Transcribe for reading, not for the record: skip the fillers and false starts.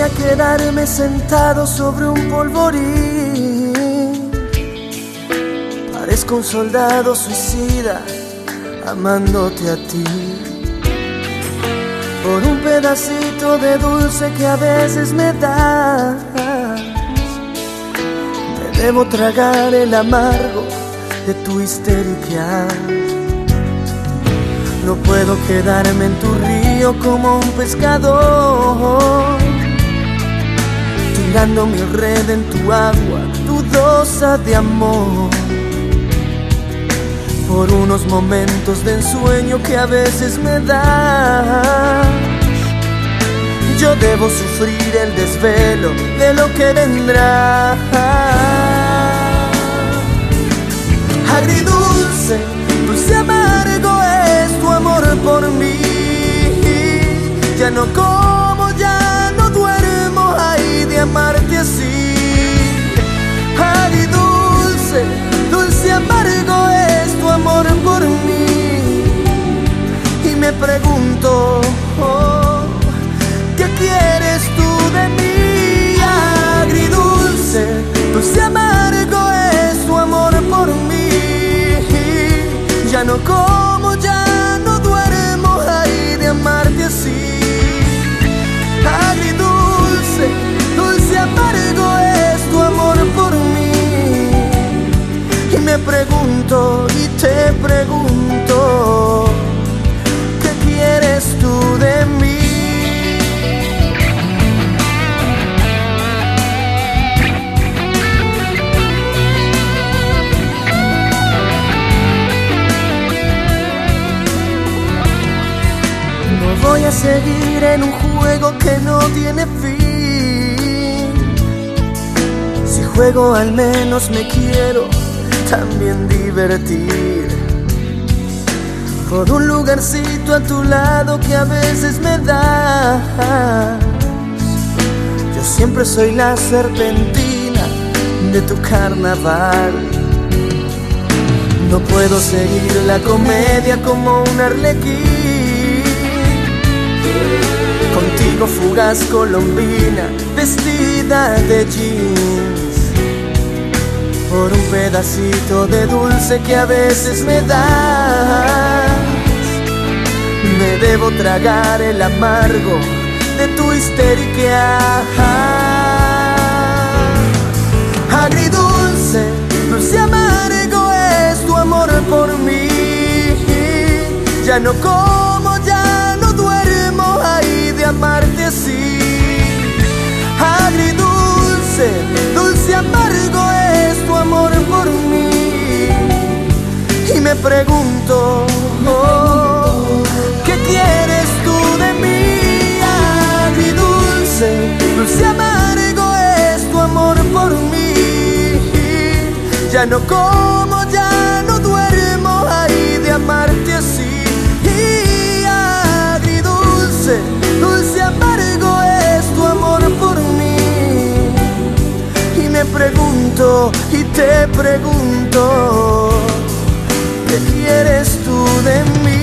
a quedarme sentado sobre un polvorín. Parezco un soldado suicida amándote a ti, por un pedacito de dulce que a veces me das. Me debo tragar el amargo de tu histeria. No puedo quedarme en tu río como un pescador, tirando mi red en tu agua dudosa de amor, por unos momentos de ensueño que a veces me das. Yo debo sufrir el desvelo de lo que vendrá. Agridulce, dulce amargo es tu amor por mí. Ya no como, ya no duermo, ay, de amarte así. Agridulce, dulce amargo es tu amor por mí. Y me pregunto, oh, ¿qué quieres tú de mí? Agridulce, dulce amargo es tu amor por mí. Ya no como, ya no duermo, ay, de amarte así. Agridulce, dulce amargo es tu amor por mí. Y me pregunto y te pregunto, ¿qué quieres tú de mí? No voy a seguir en un juego que no tiene fin. Si juego, al menos me quiero también divertir, por un lugarcito a tu lado que a veces me das. Yo siempre soy la serpentina de tu carnaval. No puedo seguir la comedia como un arlequín, contigo fugaz colombina vestida de jeans, por un pedacito de dulce que a veces me das. Me debo tragar el amargo de tu histeria. Agridulce, dulce amargo es tu amor por mí. Ya no como, ya no duermo, ay, de amarte así. Agridulce, dulce amargo es tu amor por mí. Y me pregunto, oh, ¿qué quieres tú de mí? Agridulce, dulce amargo es tu amor por mí. Ya no como, ya no duermo, ay, de amarte así. Y agridulce, dulce amargo es tu amor por mí. Y me pregunto y te pregunto, ¿qué quieres tú de mí?